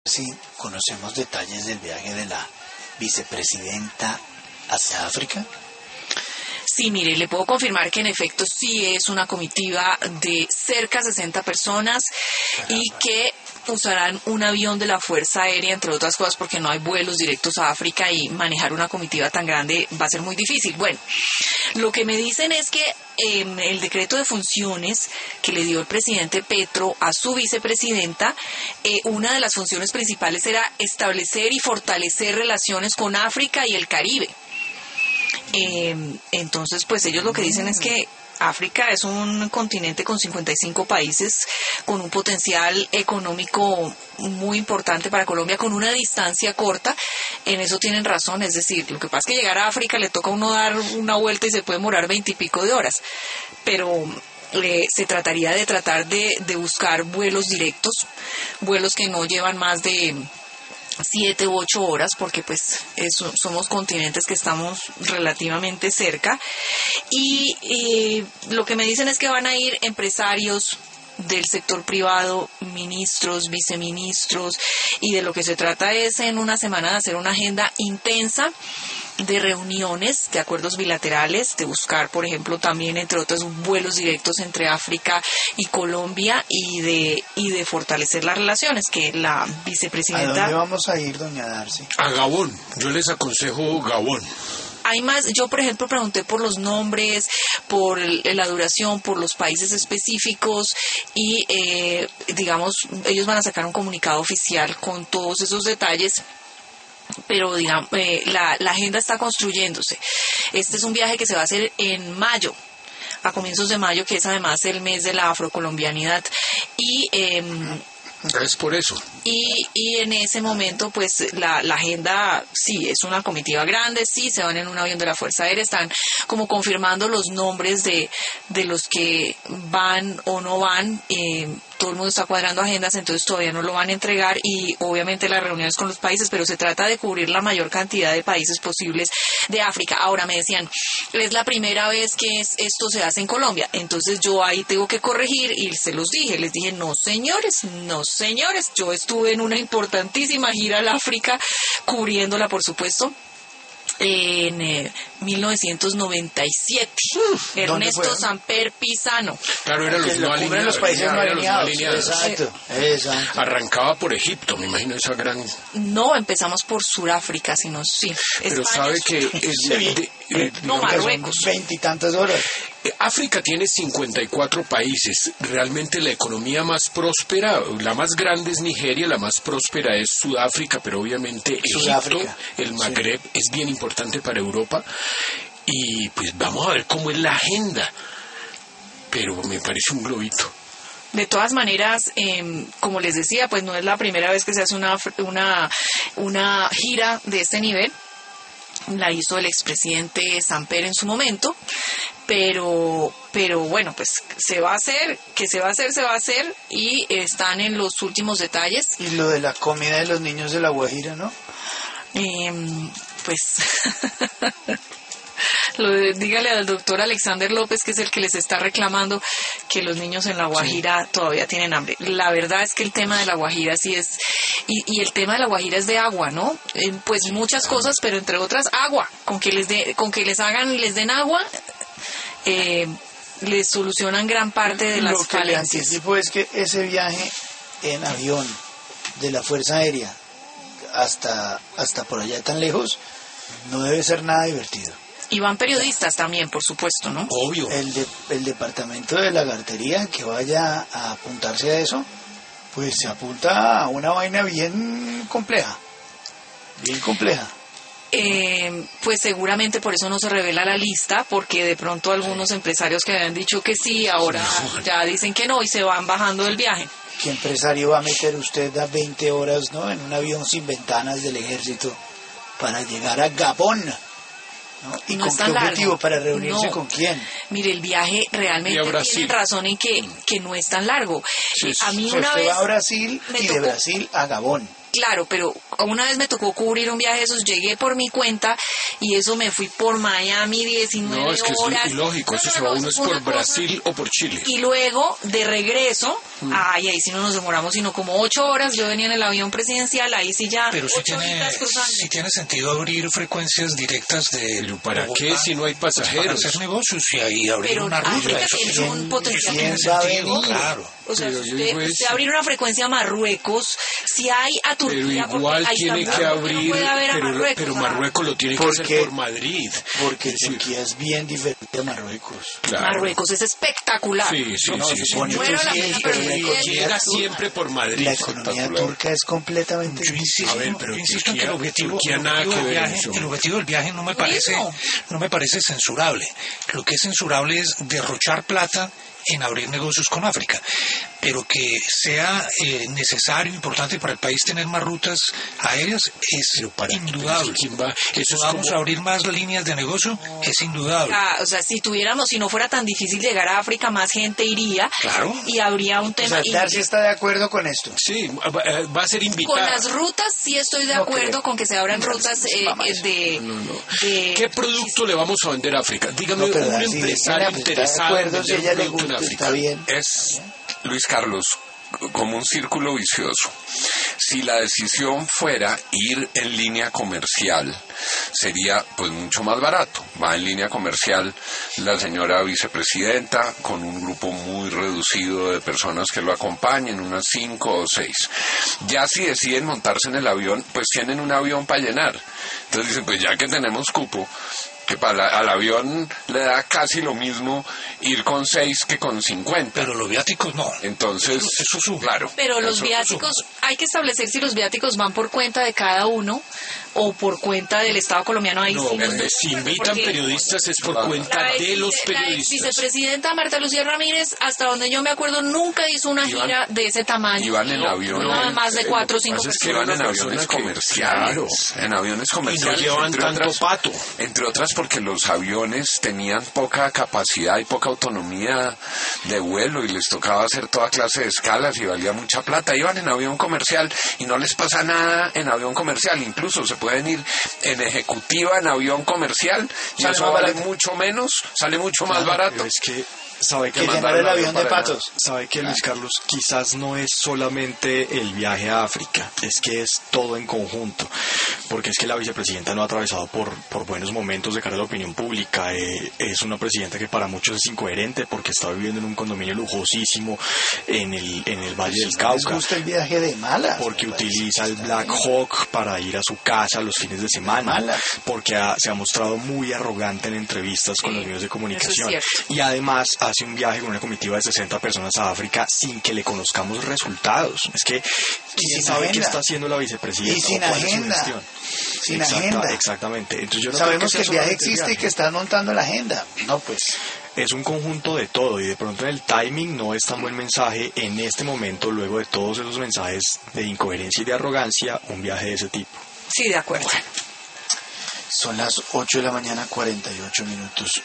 Sí, conocemos detalles del viaje de la vicepresidenta hacia África. Sí, mire, le puedo confirmar que en efecto sí es una comitiva de cerca de 60 personas. Caramba. Y que usarán un avión de la Fuerza Aérea, entre otras cosas, porque no hay vuelos directos a África y manejar una comitiva tan grande va a ser muy difícil. Bueno, lo que me dicen es que el decreto de funciones que le dio el presidente Petro a su vicepresidenta, una de las funciones principales era establecer y fortalecer relaciones con África y el Caribe. Entonces, pues ellos lo que dicen es que África es un continente con 55 países, con un potencial económico muy importante para Colombia, con una distancia corta. En eso tienen razón, es decir, lo que pasa es que llegar a África le toca a uno dar una vuelta y se puede demorar 20 y pico de horas, pero se trataría de buscar vuelos directos, vuelos que no llevan más de 7 u 8 horas, porque pues somos continentes que estamos relativamente cerca, y lo que me dicen es que van a ir empresarios del sector privado, ministros, viceministros, y de lo que se trata es en una semana de hacer una agenda intensa de reuniones, de acuerdos bilaterales, de buscar, por ejemplo, también, entre otros, vuelos directos entre África y Colombia, y de fortalecer las relaciones, que la vicepresidenta... ¿A dónde vamos a ir, doña Darcy? A Gabón. Yo les aconsejo Gabón. Hay más, yo por ejemplo pregunté por los nombres, por la duración, por los países específicos, y digamos, ellos van a sacar un comunicado oficial con todos esos detalles. Pero digamos, la agenda está construyéndose. Este es un viaje que se va a hacer en mayo, a comienzos de mayo, que es además el mes de la afrocolombianidad, y es por eso. Y en ese momento, pues, la agenda, sí, es una comitiva grande, sí, se van en un avión de la Fuerza Aérea, están como confirmando los nombres de los que van o no van. Todo el mundo está cuadrando agendas, entonces todavía no lo van a entregar, y obviamente las reuniones con los países, pero se trata de cubrir la mayor cantidad de países posibles de África. Ahora me decían, es la primera vez que esto se hace en Colombia, entonces yo ahí tengo que corregir, y se los dije, les dije, no señores, yo estuve en una importantísima gira al África, cubriéndola, por supuesto, en 1997. Ernesto Samper Pisano. Claro, eran los no alineados. Los países no alineados. Exacto. Arrancaba por Egipto, me imagino esa gran... No, empezamos por Suráfrica, sino sí. Pero España, sabe que... no, Marruecos. 20 y tantas horas. África tiene 54 países. Realmente la economía más próspera, la más grande es Nigeria, la más próspera es Sudáfrica, pero obviamente Egipto, el Magreb, sí, es bien importante para Europa. Y pues vamos a ver cómo es la agenda. Pero me parece un globito. De todas maneras, como les decía, pues no es la primera vez que se hace una gira de este nivel. La hizo el expresidente Samper en su momento, pero bueno, pues se va a hacer, y están en los últimos detalles. Y lo de la comida de los niños de La Guajira, ¿no? Pues dígale al doctor Alexander López, que es el que les está reclamando que los niños en La Guajira todavía tienen hambre. La verdad es que el tema de La Guajira sí es, y el tema de La Guajira es de agua, ¿no? Pues muchas cosas, pero entre otras agua. Con que les den agua, les solucionan gran parte de las falencias. Lo que anticipo es que ese viaje en avión de la Fuerza Aérea hasta por allá tan lejos no debe ser nada divertido. Y van periodistas también, por supuesto, ¿no? Obvio. El departamento de lagartería que vaya a apuntarse a eso, pues se apunta a una vaina bien compleja. Pues seguramente por eso no se revela la lista, porque de pronto algunos empresarios que habían dicho que sí, ahora ya dicen que no y se van bajando del viaje. ¿Qué empresario va a meter usted a 20 horas, ¿no?, en un avión sin ventanas del ejército para llegar a Gabón? ¿No? ¿Y no con qué objetivo? Largo. ¿Para reunirse con quién? Mire, el viaje realmente tiene razón en que no es tan largo. Sí, a mí una vez va a Brasil y de Brasil a Gabón. Claro, pero una vez me tocó cubrir un viaje de esos, llegué por mi cuenta y eso me fui por Miami 19 No, es que horas. Es ilógico, eso se va uno es por Brasil o por Chile. Y luego, de regreso, ahí sí no nos demoramos, sino como 8 horas, yo venía en el avión presidencial, ahí sí ya. Pero sí tiene sentido abrir frecuencias directas de... ¿Pero para qué si no hay pasajeros? Para hacer negocios y ahí abrir pero una ruta. África tiene un potencial. Tiene sentido, claro. O sea, usted abrir una frecuencia a Marruecos, si hay a Turquía, pero igual tiene que abrir, pero Marruecos lo tiene que hacer por Madrid. Porque Turquía es bien diferente a Marruecos. Claro. Marruecos es espectacular. Sí. Llega siempre por Madrid. La economía turca es completamente yo insisto en que el objetivo del viaje no me parece censurable. Lo que es censurable es derrochar plata en abrir negocios con África, pero que sea necesario, importante para el país tener más rutas aéreas es indudable. Vamos a abrir más líneas de negocio, es indudable. O sea, si no fuera tan difícil llegar a África, más gente iría. Claro. Y habría un tema. O sea, Darcy está de acuerdo con esto. Sí, va a ser invitada. Con las rutas sí estoy de acuerdo con que se abran rutas ¿Qué producto le vamos a vender a África? Dígame un empresario interesado en vender un producto en África. Está bien. Es, Luis Carlos, como un círculo vicioso. Si la decisión fuera ir en línea comercial, sería pues mucho más barato. Va en línea comercial la señora vicepresidenta con un grupo muy reducido de personas que lo acompañen, unas 5 o 6. Ya si deciden montarse en el avión, pues tienen un avión para llenar. Entonces dicen, pues ya que tenemos cupo, que al avión le da casi lo mismo ir con 6 que con 50. Pero los viáticos no. Entonces, eso sube. Claro. Pero los viáticos, hay que establecer si los viáticos van por cuenta de cada uno o por cuenta del Estado colombiano. Ahí si invitan periodistas es por cuenta de los periodistas. La vicepresidenta Marta Lucía Ramírez, hasta donde yo me acuerdo, nunca hizo una gira de ese tamaño. Iban en avión. Nada más de 4 o 5 personas. Que iban en aviones comerciales. Claro. En aviones comerciales. Y no llevan tanto pato. Entre otras porque los aviones tenían poca capacidad y poca autonomía de vuelo y les tocaba hacer toda clase de escalas y valía mucha plata. Iban en avión comercial y no les pasa nada en avión comercial. Incluso se pueden ir en ejecutiva en avión comercial y eso vale mucho menos, sale mucho más barato. Pero es que sabe que llenar el avión de patos. Sabe que Luis Carlos, quizás no es solamente el viaje a África, es que es todo en conjunto, porque es que la vicepresidenta no ha atravesado por buenos momentos de cara a la opinión pública. Es una presidenta que para muchos es incoherente porque está viviendo en un condominio lujosísimo en el Valle del Cauca. ¿Les gusta el viaje de malas? Porque utiliza el Black Hawk para ir a su casa los fines de semana, porque se ha mostrado muy arrogante en entrevistas con los medios de comunicación, y además hace un viaje con una comitiva de 60 personas a África sin que le conozcamos resultados. Es que ¿quién sabe qué está haciendo la vicepresidenta? Y sin agenda. Sin agenda. Exactamente. Entonces yo no sabemos que el viaje existe y que están montando la agenda. No, pues es un conjunto de todo, y de pronto en el timing no es tan buen mensaje en este momento, luego de todos esos mensajes de incoherencia y de arrogancia, un viaje de ese tipo. Sí, de acuerdo. Son las 8 de la mañana, 48 minutos.